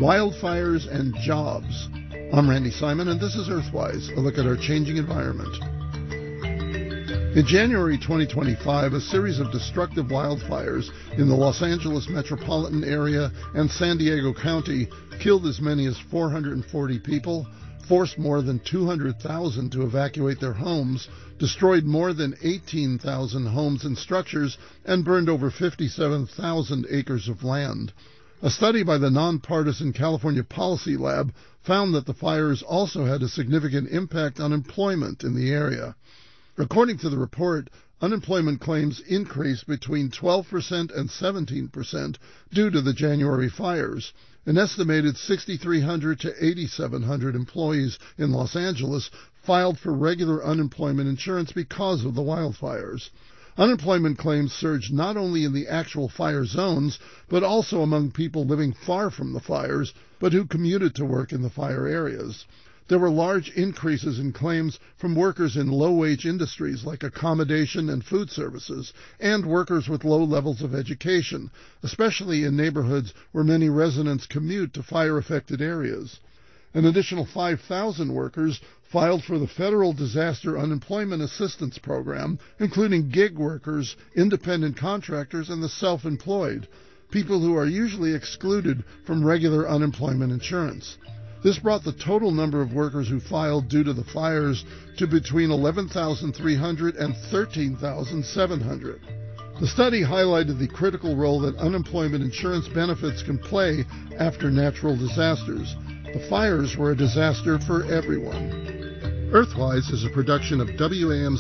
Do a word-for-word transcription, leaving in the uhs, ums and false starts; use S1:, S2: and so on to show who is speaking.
S1: Wildfires and Jobs. I'm Randy Simon, and this is Earthwise, a look at our changing environment. In January twenty twenty-five, a series of destructive wildfires in the Los Angeles metropolitan area and San Diego County killed as many as four hundred forty people, forced more than two hundred thousand to evacuate their homes, destroyed more than eighteen thousand homes and structures, and burned over fifty-seven thousand acres of land. A study by the nonpartisan California Policy Lab found that the fires also had a significant impact on employment in the area. According to the report, unemployment claims increased between twelve percent and seventeen percent due to the January fires. An estimated six thousand three hundred to eight thousand seven hundred employees in Los Angeles filed for regular unemployment insurance because of the wildfires. Unemployment claims surged not only in the actual fire zones, but also among people living far from the fires, but who commuted to work in the fire areas. There were large increases in claims from workers in low-wage industries like accommodation and food services, and workers with low levels of education, especially in neighborhoods where many residents commute to fire-affected areas. An additional five thousand workers filed for the Federal Disaster Unemployment Assistance Program, including gig workers, independent contractors, and the self-employed, people who are usually excluded from regular unemployment insurance. This brought the total number of workers who filed due to the fires to between eleven thousand three hundred and thirteen thousand seven hundred. The study highlighted the critical role that unemployment insurance benefits can play after natural disasters. The fires were a disaster for everyone. Earthwise is a production of W A M